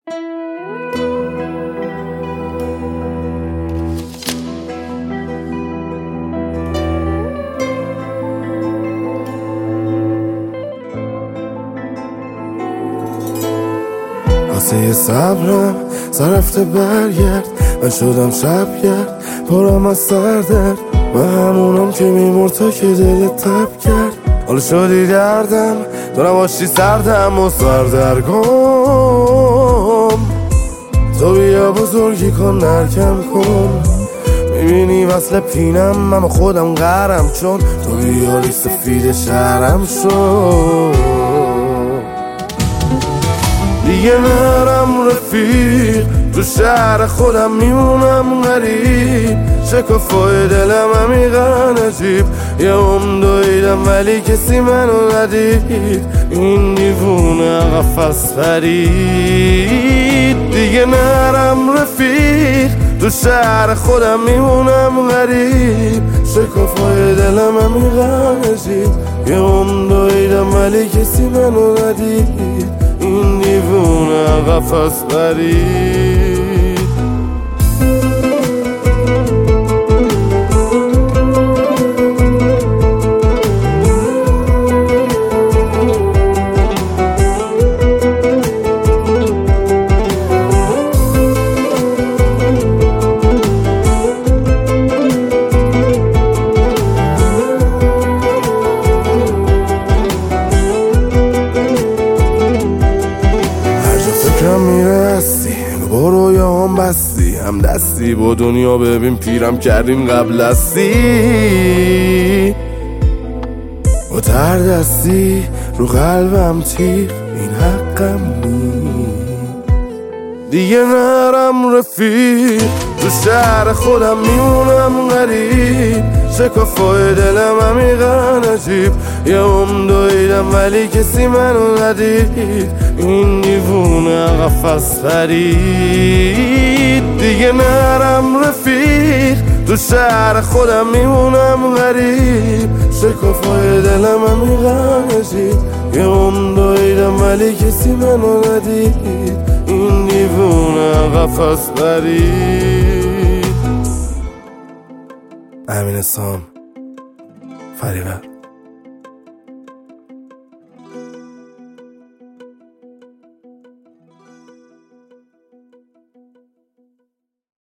واسه یه صبرم سرفته برگرد، من شدم شبگرد پرم از سردرد و همونم که میمرد تا که دلت تب کرد. حالا شدی دردم تو نباشی سردم و سردرگم. تو بیا بزرگی کن نرکم کن، میبینی وصل پینم من خودم غرم، چون تو بیاری سفید شهرم شد. دیگه نرم رفیق تو شهر خودم میمونم غریب، شکافای دلم عمیقا عجیب، یه دویدم ولی کسی منو ندید، این دیوونه قفس پرید. دیگه نرم رفیق تو شهر خودم میمونم غریب، شکافای دلم عمیقا عجیب، یه دویدم ولی کسی منو ندید، این دیوونه قفس پرید. فکرم میرسی برو یا هم بستی، هم دستی با دنیا ببین پیرم کردیم قبل هستی، با تر دستی رو قلبم تیر این حقم نی. دیگه نرم رفیق تو شهر خودم میمونم غریب، شکافای دلم عمیقا عجیب، یه دویدم ولی کسی منو ندید، این دیوونه قفس پرید. دیگه نرم رفیق تو شهر خودم میمونم غریب، شکافای دلم عمیقا عجیب، یه دویدم ولی کسی منو ندید، این دیوونه قفس پرید. امین سام فریور.